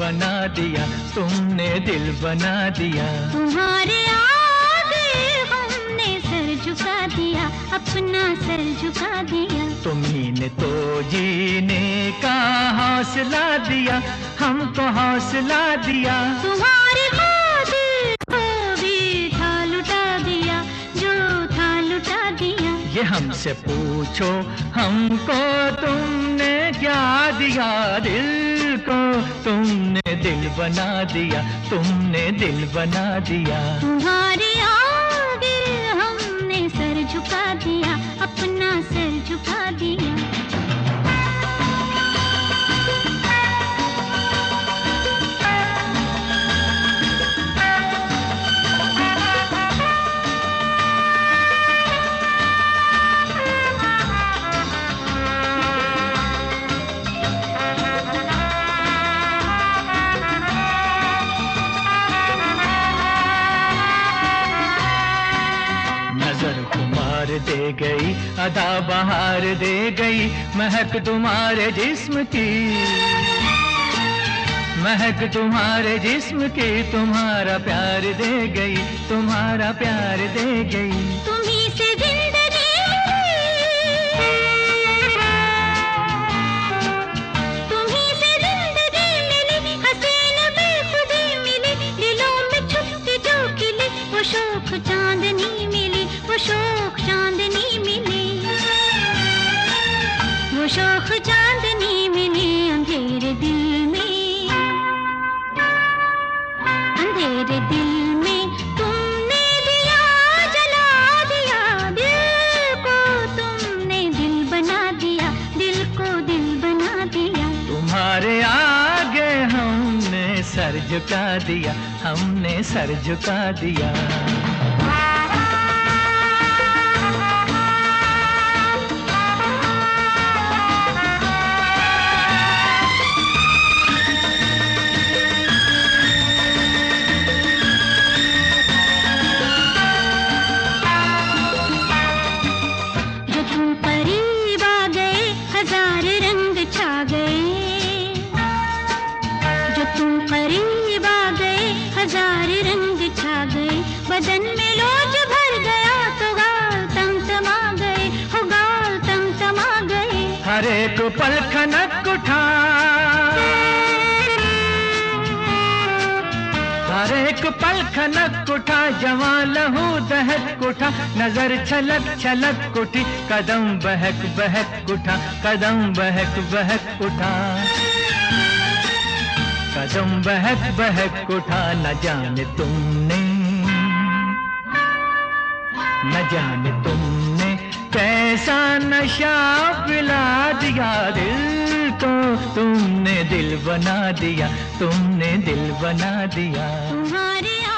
बना दिया, तुमने दिल बना दिया। तुम्हारे आगे हमने सर झुका दिया, अपना सर झुका दिया। तुम्ही ने तो जीने का हौसला दिया, हमको हौसला दिया। तुम्हारी खातिर को भी था लुटा दिया, जो था लुटा दिया। ये हमसे पूछो हमको तुमने क्या दिया, दिल को तुमने दिल बना दिया, तुमने दिल बना दिया। तुम्हारे आगे हमने सर झुका दिया, अपना सर झुका दिया। दे गई अदा बहार दे गई, महक तुम्हारे जिस्म की, महक तुम्हारे जिस्म की। तुम्हारा प्यार दे गई, तुम्हारा प्यार दे गई। तुम्हीं से जिंदगी तुम्हीं से जिंदगी मिली, हसीन बेखुदी मिली, दिलों में छुपती जो खिली, वो शोख चांदनी मिली, वो शोख चांदनी मिली, वो शोख चांदनी मिली। अंधेरे दिल में, अंधेरे दिल में तुमने दिया जला दिया, दिल को तुमने दिल बना दिया, दिल को दिल बना दिया। तुम्हारे आगे हमने सर झुका दिया, हमने सर झुका दिया। बदन में लोज भर गया तो गाल तमतमा गए, हो गाल तमतमा गए। हर एक पल खनक उठा, हर एक पल खनक उठा, जवां लहू दहक उठा, नजर छलक छलक उठी, कदम बहक बहक उठा, कदम बहक बहक उठा, कदम बहक बहक उठा। न जाने तुमने, न जाने तुमने कैसा नशा पिला दिया, दिल को तुमने दिल बना दिया, तुमने दिल बना दिया। तुम्हारे